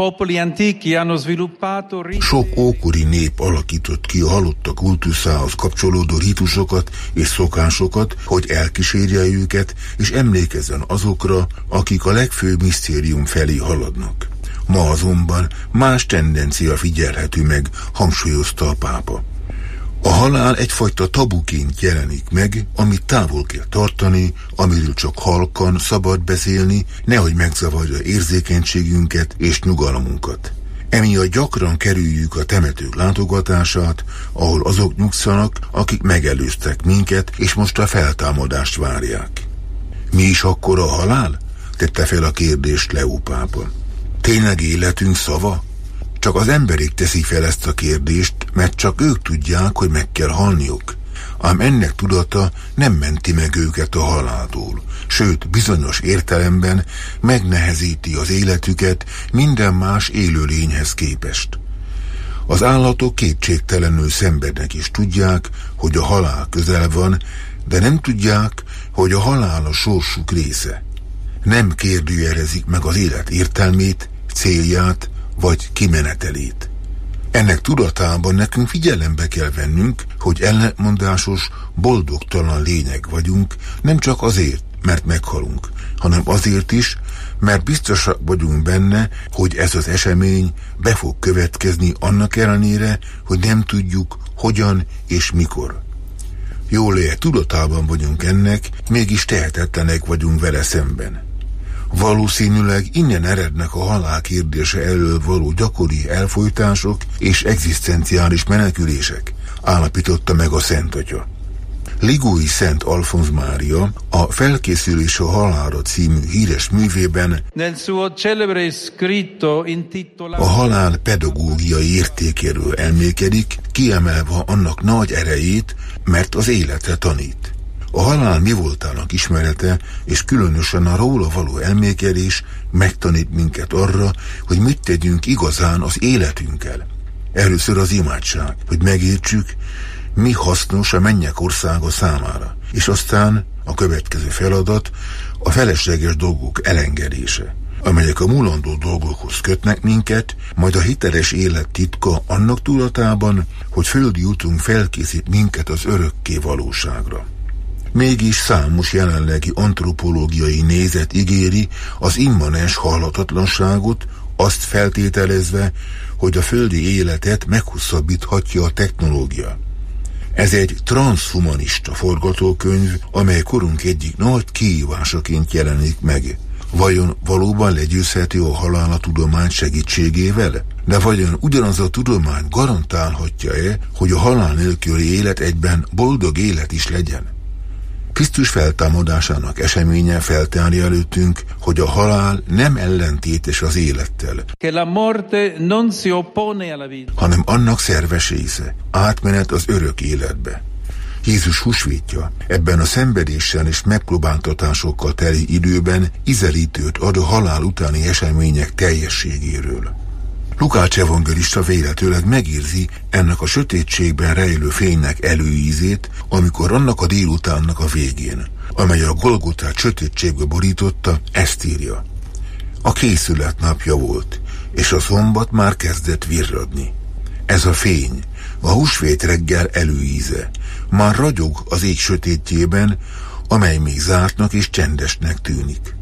Sok ókori nép alakított ki a halottak kultuszához kapcsolódó rítusokat és szokásokat, hogy elkísérje őket, és emlékezzen azokra, akik a legfőbb misztérium felé haladnak. Ma azonban más tendencia figyelhető meg, hangsúlyozta a pápa. A halál egyfajta tabuként jelenik meg, amit távol kell tartani, amiről csak halkan szabad beszélni, nehogy megzavarja érzékenységünket és nyugalmunkat. Emiatt gyakran kerüljük a temetők látogatását, ahol azok nyugszanak, akik megelőztek minket, és most a feltámadást várják. Mi is akkor a halál? Tette fel a kérdést Leó pápa. Tényleg életünk szava? Csak az emberek teszik fel ezt a kérdést, mert csak ők tudják, hogy meg kell halniuk. Ám ennek tudata nem menti meg őket a haláltól, sőt, bizonyos értelemben megnehezíti az életüket minden más élőlényhez képest. Az állatok kétségtelenül szenvednek és tudják, hogy a halál közel van, de nem tudják, hogy a halál a sorsuk része. Nem kérdőjelezik meg az élet értelmét, célját, vagy kimenetelét. Ennek tudatában nekünk figyelembe kell vennünk, hogy ellentmondásos, boldogtalan lények vagyunk, nem csak azért, mert meghalunk, hanem azért is, mert biztosak vagyunk benne, hogy ez az esemény be fog következni annak ellenére, hogy nem tudjuk, hogyan és mikor. Jól lehet, tudatában vagyunk ennek, mégis tehetetlenek vagyunk vele szemben. Valószínűleg innen erednek a halál kérdése elől való gyakori elfojtások és egzisztenciális menekülések, állapította meg a Szent Atya. Ligói Szent Alfonz Mária a Felkészülés a halálra című híres művében a halál pedagógiai értékéről elmélkedik, kiemelve annak nagy erejét, mert az életre tanít. A halál mi voltának ismerete, és különösen a róla való elmélkedés megtanít minket arra, hogy mit tegyünk igazán az életünkkel. Először az imádság, hogy megértsük, mi hasznos a mennyek országa számára, és aztán a következő feladat a felesleges dolgok elengedése, amelyek a mulandó dolgokhoz kötnek minket, majd a hiteles élet titka annak tudatában, hogy földi útunk felkészít minket az örökké valóságra. Mégis számos jelenlegi antropológiai nézet ígéri az immanens halhatatlanságot, azt feltételezve, hogy a földi életet meghosszabbíthatja a technológia. Ez egy transhumanista forgatókönyv, amely korunk egyik nagy kihívásaként jelenik meg. Vajon valóban legyőzhető a halál a tudomány segítségével? De vajon ugyanaz a tudomány garantálhatja-e, hogy a halál nélküli élet egyben boldog élet is legyen? Krisztus feltámadásának eseménye feltárja előttünk, hogy a halál nem ellentétes az élettel, hanem annak szerves része, átmenet az örök életbe. Jézus húsvétja ebben a szenvedéssel és megpróbáltatásokkal teli időben ízelítőt ad a halál utáni események teljességéről. Lukács evangelista véletőleg megérzi ennek a sötétségben rejlő fénynek előízét, amikor annak a délutánnak a végén, amely a Golgotát sötétségbe borította, ezt írja. A készület napja volt, és a szombat már kezdett virradni. Ez a fény, a húsvét reggel előíze, már ragyog az ég sötétjében, amely még zártnak és csendesnek tűnik.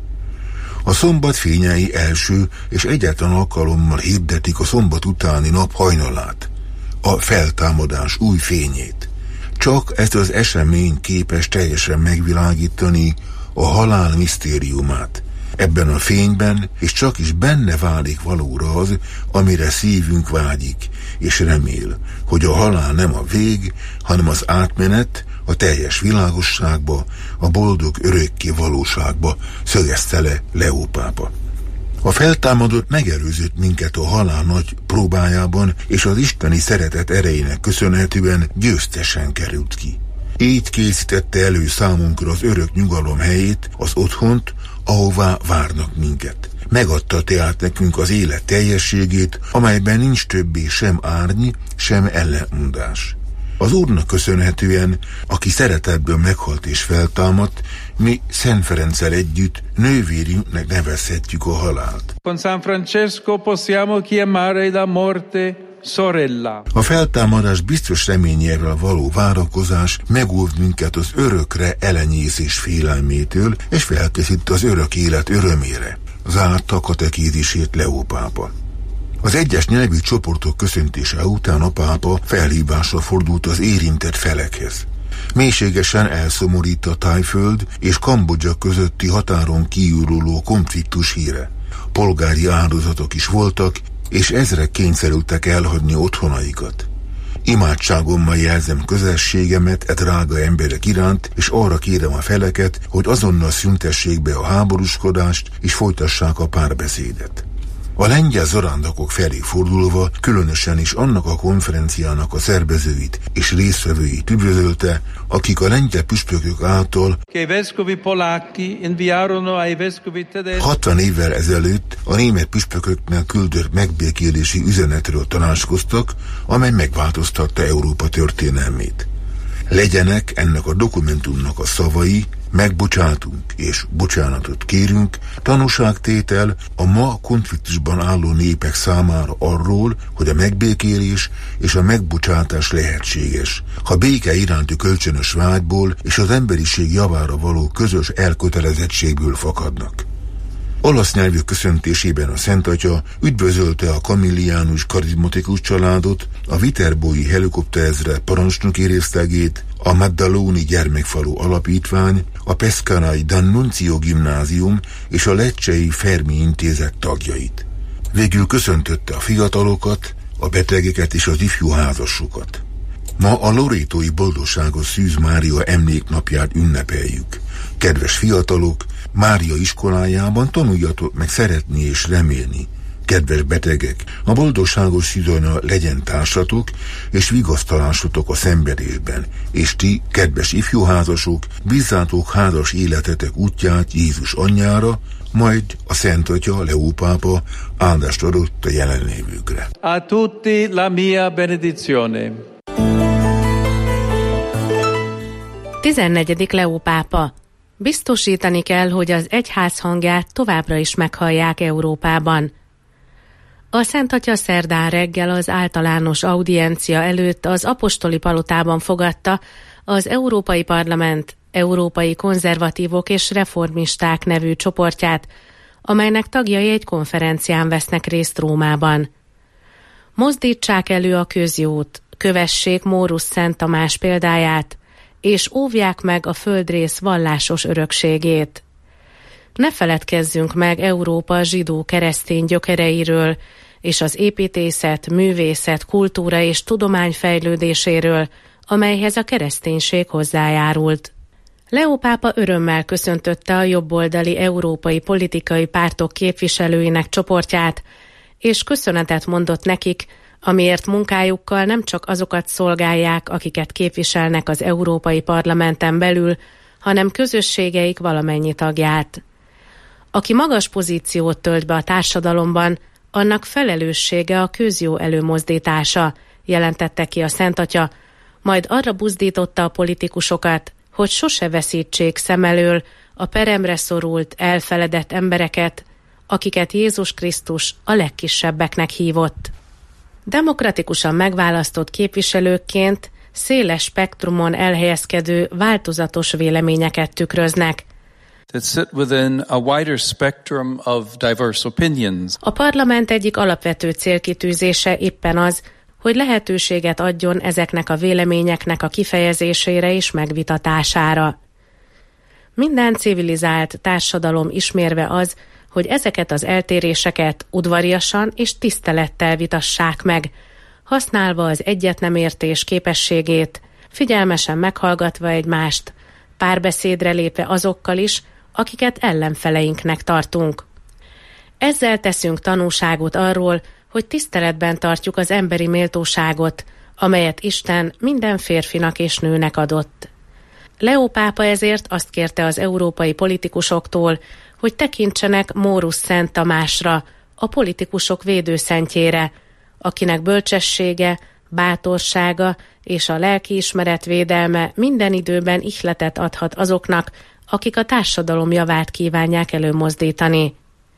A szombat fényei első és egyetlen alkalommal hirdetik a szombat utáni nap hajnalát, a feltámadás új fényét. Csak ezt az esemény képes teljesen megvilágítani a halál misztériumát. Ebben a fényben és csak is benne válik valóra az, amire szívünk vágyik, és remél, hogy a halál nem a vég, hanem az átmenet a teljes világosságba, a boldog örökké valóságba, szögezte le Leó pápa. A feltámadott megelőzött minket a halál nagy próbájában, és az isteni szeretet erejének köszönhetően győztesen került ki. Így készítette elő számunkra az örök nyugalom helyét, az otthont, ahová várnak minket. Megadta tehát nekünk az élet teljességét, amelyben nincs többé sem árny, sem ellenmondás. Az Úrnak köszönhetően, aki szeretetből meghalt és feltámadt, mi Szent Ferenccel együtt nővérünknek nevezhetjük a halált. Con San Francesco possiamo chiamare la morte sorella. A feltámadás biztos reményével való várakozás megóv minket az örökre elenyészés félelmétől, és felkészít az örök élet örömére. Zárta katekézisét Leó pápa. Az egyes nyelvű csoportok köszöntése után a pápa felhívásra fordult az érintett felekhez. Mélységesen elszomorít a Tájföld és Kambodzsa közötti határon kívülről konfliktus híre. Polgári áldozatok is voltak, és ezrek kényszerültek elhagyni otthonaikat. Imádságommal jelzem közösségemet e drága emberek iránt, és arra kérem a feleket, hogy azonnal szüntessék be a háborúskodást, és folytassák a párbeszédet. A lengyel zarándokok felé fordulva, különösen is annak a konferenciának a szervezőit és résztvevőit üdvözölte, akik a lengyel püspökök által hatvan évvel ezelőtt a német püspököknek küldött megbékélési üzenetről tanácskoztak, amely megváltoztatta Európa történelmét. Legyenek ennek a dokumentumnak a szavai, megbocsátunk és bocsánatot kérünk, tanúságtétel a ma konfliktusban álló népek számára arról, hogy a megbékélés és a megbocsátás lehetséges, ha béke iránti kölcsönös vágyból és az emberiség javára való közös elkötelezettségből fakadnak. Olasz nyelvű köszöntésében a Szent Atya üdvözölte a kamilliánus karizmatikus családot, a viterbói helikopterezred parancsnoki részlegét, a Maddaloni gyermekfalu alapítvány, a Pescarai D'Annunzio gimnázium és a Lecce Fermi intézet tagjait. Végül köszöntötte a fiatalokat, a betegeket és az ifjú házasokat. Ma a lorétói boldogságos Szűz Mária emléknapját ünnepeljük. Kedves fiatalok, Mária iskolájában tanuljatok meg szeretni és remélni. Kedves betegek, a boldogságos Szűzanya legyen társatok, és vigasztalásotok a szenvedésben, és ti, kedves ifjúházasok, bízzátok házas életetek útját Jézus anyjára, majd a Szent Atya, Leó pápa áldást adott a jelenlévőkre. A tutti la mia benedizione. tizennegyedik Leó pápa. Biztosítani kell, hogy az egyház hangját továbbra is meghallják Európában. A Szent Atya szerdán reggel az általános audiencia előtt az apostoli palotában fogadta az Európai Parlament Európai Konzervatívok és Reformisták nevű csoportját, amelynek tagjai egy konferencián vesznek részt Rómában. Mozdítsák elő a közjót, kövessék Mórusz Szent Tamás példáját, és óvják meg a földrész vallásos örökségét. Ne feledkezzünk meg Európa zsidó-keresztény gyökereiről, és az építészet, művészet, kultúra és tudomány fejlődéséről, amelyhez a kereszténység hozzájárult. Leó pápa örömmel köszöntötte a jobboldali európai politikai pártok képviselőinek csoportját, és köszönetet mondott nekik, amiért munkájukkal nem csak azokat szolgálják, akiket képviselnek az Európai Parlamenten belül, hanem közösségeik valamennyi tagját. Aki magas pozíciót tölt be a társadalomban, annak felelőssége a közjó előmozdítása, jelentette ki a Szent Atya, majd arra buzdította a politikusokat, hogy sose veszítsék szem elől a peremre szorult, elfeledett embereket, akiket Jézus Krisztus a legkisebbeknek hívott. Demokratikusan megválasztott képviselőkként széles spektrumon elhelyezkedő változatos véleményeket tükröznek. A parlament egyik alapvető célkitűzése éppen az, hogy lehetőséget adjon ezeknek a véleményeknek a kifejezésére és megvitatására. Minden civilizált társadalom ismérve az, hogy ezeket az eltéréseket udvariasan és tisztelettel vitassák meg, használva az egyetnemértés képességét, figyelmesen meghallgatva egymást, párbeszédre lépve azokkal is, akiket ellenfeleinknek tartunk. Ezzel teszünk tanúságot arról, hogy tiszteletben tartjuk az emberi méltóságot, amelyet Isten minden férfinak és nőnek adott. Leó pápa ezért azt kérte az európai politikusoktól, hogy tekintsenek Mórusz Szent Tamásra, a politikusok védőszentjére, akinek bölcsessége, bátorsága és a lelkiismeret védelme minden időben ihletet adhat azoknak, akik a társadalom javát kívánják előmozdítani.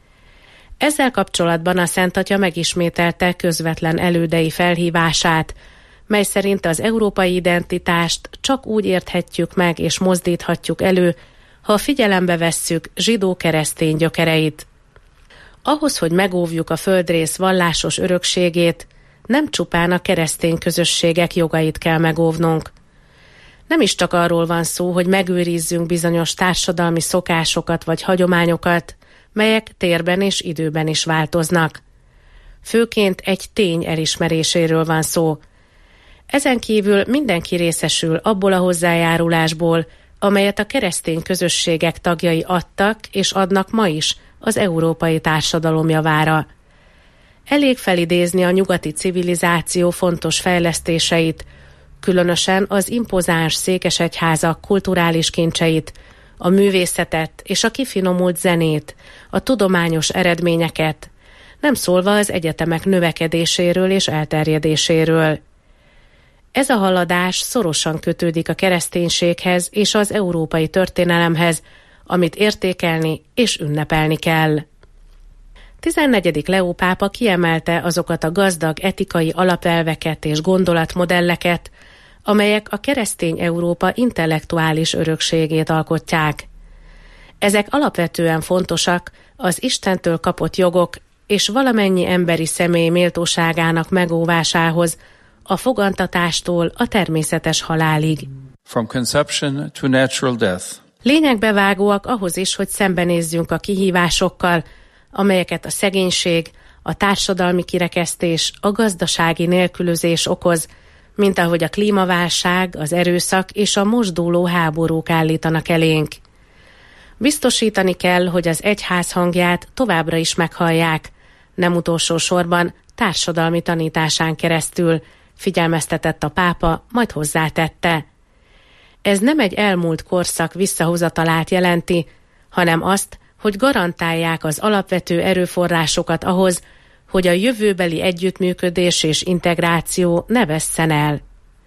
Ezzel kapcsolatban a Szent Atya megismételte közvetlen elődei felhívását, mely szerint az európai identitást csak úgy érthetjük meg és mozdíthatjuk elő, ha figyelembe vesszük zsidó-keresztény gyökereit. Ahhoz, hogy megóvjuk a földrész vallásos örökségét, nem csupán a keresztény közösségek jogait kell megóvnunk. Nem is csak arról van szó, hogy megőrizzünk bizonyos társadalmi szokásokat vagy hagyományokat, melyek térben és időben is változnak. Főként egy tény elismeréséről van szó. Ezen kívül mindenki részesül abból a hozzájárulásból, amelyet a keresztény közösségek tagjai adtak és adnak ma is az európai társadalom javára. Elég felidézni a nyugati civilizáció fontos fejlesztéseit, különösen az impozáns székesegyházak kulturális kincseit, a művészetet és a kifinomult zenét, a tudományos eredményeket, nem szólva az egyetemek növekedéséről és elterjedéséről. Ez a haladás szorosan kötődik a kereszténységhez és az európai történelemhez, amit értékelni és ünnepelni kell. tizennegyedik Leó pápa kiemelte azokat a gazdag etikai alapelveket és gondolatmodelleket, amelyek a keresztény Európa intellektuális örökségét alkotják. Ezek alapvetően fontosak az Istentől kapott jogok és valamennyi emberi személy méltóságának megóvásához, a fogantatástól a természetes halálig. From conception to natural death. Lényegbevágóak ahhoz is, hogy szembenézzünk a kihívásokkal, amelyeket a szegénység, a társadalmi kirekesztés, a gazdasági nélkülözés okoz, mint ahogy a klímaválság, az erőszak és a mosdóló háborúk állítanak elénk. Biztosítani kell, hogy az egyház hangját továbbra is meghallják, nem utolsó sorban társadalmi tanításán keresztül, figyelmeztetett a pápa, majd hozzátette. Ez nem egy elmúlt korszak visszahozatalát jelenti, hanem azt, hogy garantálják az alapvető erőforrásokat ahhoz, hogy a jövőbeli együttműködés és integráció ne vesszen el.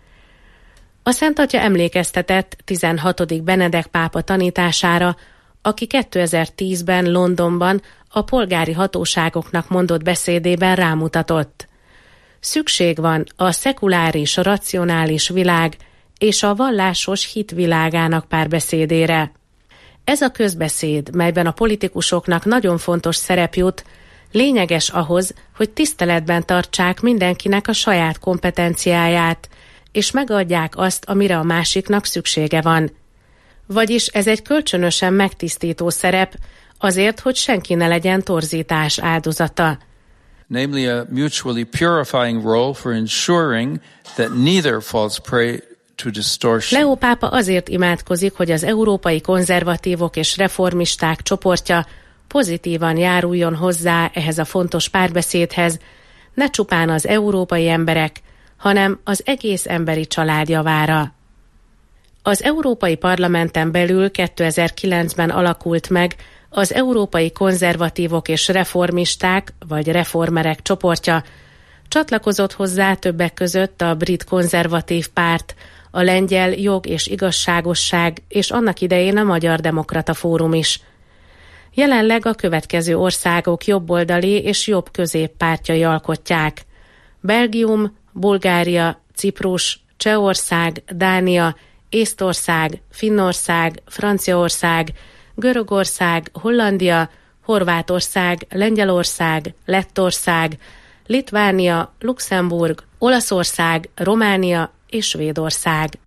A Szent Atya emlékeztetett tizenhatodik Benedek pápa tanítására, aki kétezer-tízben Londonban a polgári hatóságoknak mondott beszédében rámutatott. Szükség van a szekuláris, racionális világ és a vallásos hit világának párbeszédére. Ez a közbeszéd, melyben a politikusoknak nagyon fontos szerep jut, lényeges ahhoz, hogy tiszteletben tartsák mindenkinek a saját kompetenciáját, és megadják azt, amire a másiknak szüksége van. Vagyis ez egy kölcsönösen megtisztító szerep, azért, hogy senki ne legyen torzítás áldozata. Namely a mutually purifying role for ensuring that neither falls prey to distortion. Leó pápa azért imádkozik, hogy az európai konzervatívok és reformisták csoportja pozitívan járuljon hozzá ehhez a fontos párbeszédhez, ne csupán az európai emberek, hanem az egész emberi család javára. Az Európai Parlamenten belül kétezer-kilencben alakult meg az Európai Konzervatívok és Reformisták, vagy Reformerek csoportja. Csatlakozott hozzá többek között a Brit Konzervatív Párt, a Lengyel Jog és Igazságosság és annak idején a Magyar Demokrata Fórum is. Jelenleg a következő országok jobboldali és jobb középpártjai alkotják: Belgium, Bulgária, Ciprus, Csehország, Dánia, Észtország, Finnország, Franciaország, Görögország, Hollandia, Horvátország, Lengyelország, Lettország, Litvánia, Luxemburg, Olaszország, Románia és Svédország.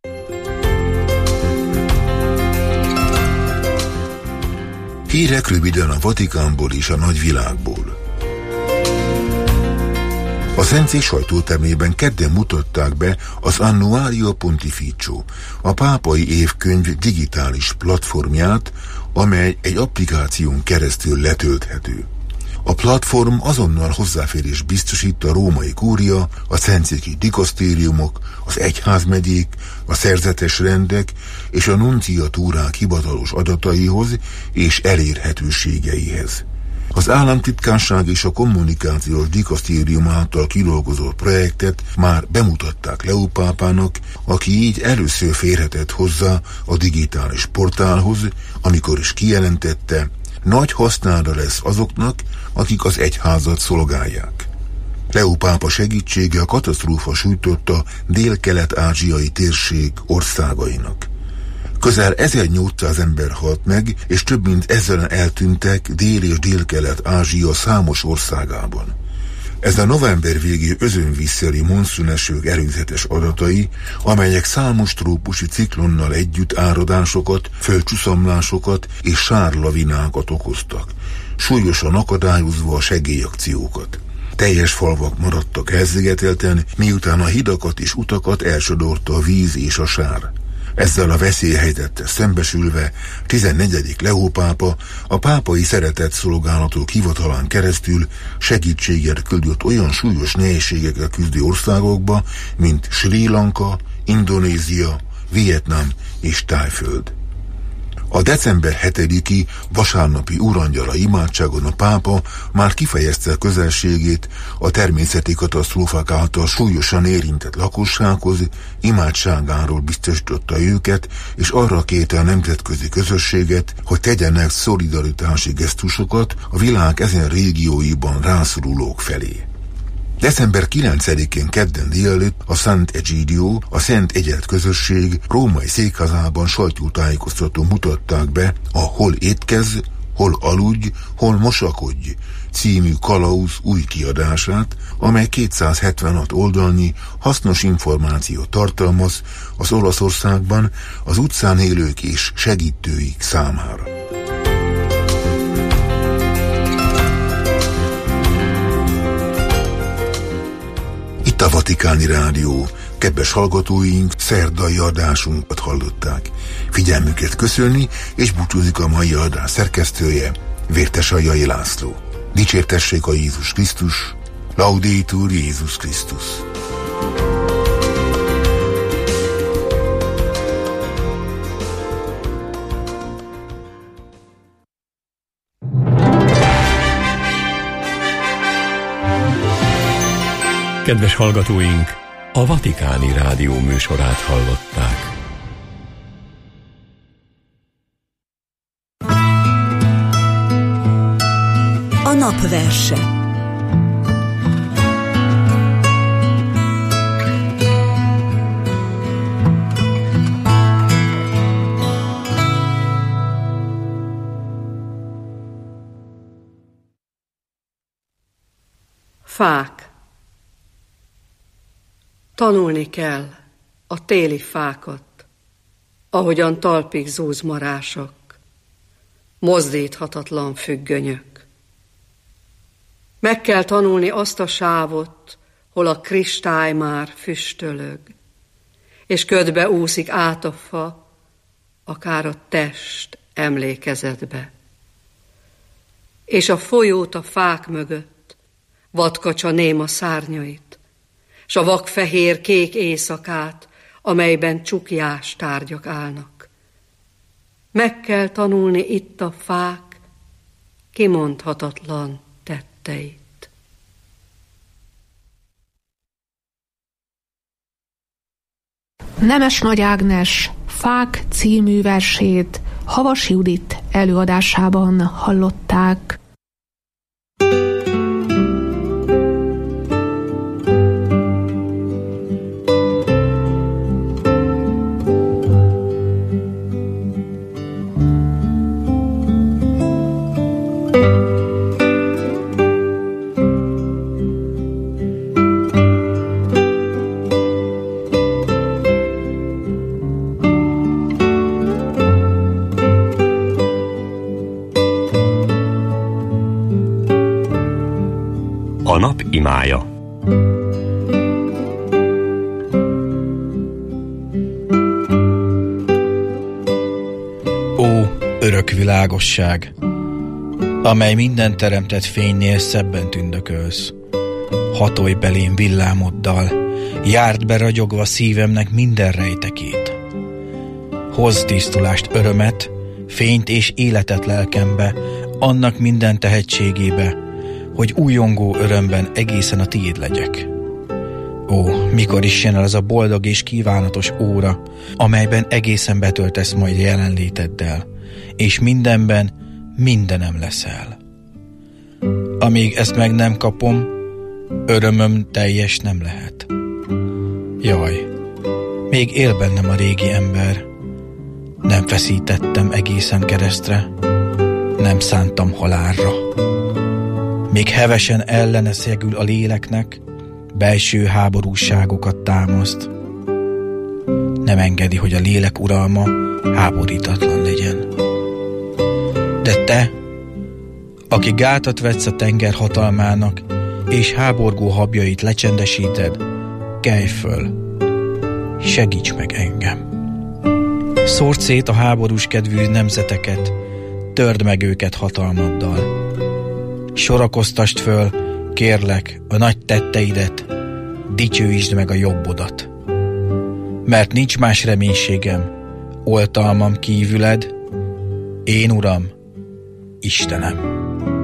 Hírek röviden a Vatikánból és a nagyvilágból. A Szentszék sajtótermében kedden mutatták be az Annuario Pontificio, a pápai évkönyv digitális platformját, amely egy applikáción keresztül letölthető. A platform azonnal hozzáférés biztosít a római kúria, a szentszéki dikasztériumok, az egyházmegyék, a szerzetes rendek és a nunciatúrák hivatalos adataihoz és elérhetőségeihez. Az államtitkárság és a kommunikációs dikasztérium által kidolgozott projektet már bemutatták Leó pápának, aki így először férhetett hozzá a digitális portálhoz, amikor is kijelentette, nagy hasznára lesz azoknak, akik az egyházat szolgálják. Leó pápa segítsége a katasztrófa sújtotta dél-kelet-ázsiai térség országainak. Közel ezernyolcszáz ember halt meg, és több mint ezeren eltűntek Dél- és Dél-Kelet-Ázsia számos országában. Ez a november végi özönvízszeli monszúnesők előzetes adatai, amelyek számos trópusi ciklonnal együtt áradásokat, földcsúszamlásokat és sárlavinákat okoztak, súlyosan akadályozva a segélyakciókat. Teljes falvak maradtak elszigetelten, miután a hidakat és utakat elsodorta a víz és a sár. Ezzel a veszélyhelyzettel szembesülve tizennegyedik Leó pápa a pápai szeretetszolgálatok hivatalán keresztül segítséget küldött olyan súlyos nehézségekkel küzdő országokba, mint Srí Lanka, Indonézia, Vietnám és Tájföld. A december hetediki vasárnapi úrangyala imádságon a pápa már kifejezte közelségét a természeti katasztrófák által súlyosan érintett lakossághoz, imádságáról biztosította őket, és arra kérte a nemzetközi közösséget, hogy tegyenek szolidaritási gesztusokat a világ ezen régióiban rászorulók felé. december kilencedikén kedden délelőtt a Sant'Egidio, a Szent Egyed közösség római székházában sajtótájékoztatón mutatták be a Hol étkezz, hol aludj, hol mosakodj című kalauz új kiadását, amely kétszázhetvenhat oldalnyi hasznos információt tartalmaz az Olaszországban az utcán élők és segítőik számára. Itt a Vatikáni Rádió. Kedves hallgatóink, szerdai adásunkat hallották. Figyelmüket köszönni, és búcsúzik a mai adás szerkesztője, Vértesajai László. Dicsértessék a Jézus Krisztus, Laudetur Jézus Krisztus. Kedves hallgatóink, a Vatikáni Rádió műsorát hallották. A napverse. Fák. Tanulni kell a téli fákat, ahogyan talpig zúzmarások, mozdíthatatlan függönyök. Meg kell tanulni azt a sávot, hol a kristály már füstölög, és ködbe úszik át a fa, akár a test emlékezetbe. És a folyót a fák mögött, vadkacsa néma szárnyait, s a vakfehér kék éjszakát, amelyben csukjás tárgyak állnak. Meg kell tanulni itt a fák kimondhatatlan tetteit. Nemes Nagy Ágnes Fák című versét Havas Judit előadásában hallották. A nap imája. Ó, örök világosság, amely minden teremtett fénynél szebben tündökölsz. Hatolj belém villámoddal, járd be ragyogva szívemnek minden rejtekét. Hozz tisztulást, örömet, fényt és életet lelkembe, annak minden tehetségébe, hogy újongó örömben egészen a tiéd legyek. Ó, mikor is jön el az a boldog és kívánatos óra, amelyben egészen betöltesz majd jelenléteddel, és mindenben mindenem leszel. Amíg ezt meg nem kapom, örömöm teljes nem lehet. Jaj, még él bennem a régi ember, nem feszítettem egészen keresztre, nem szántam halálra. Még hevesen ellene szegül a léleknek, belső háborúságokat támaszt. Nem engedi, hogy a lélek uralma háborítatlan legyen. De te, aki gátat vetsz a tenger hatalmának, és háborgó habjait lecsendesíted, kelj föl, segíts meg engem. Szórd szét a háborús kedvű nemzeteket, törd meg őket hatalmaddal. Sorakoztasd föl, kérlek, a nagy tetteidet, dicsőítsd meg a jobbodat. Mert nincs más reménységem, oltalmam kívüled, én Uram, Istenem.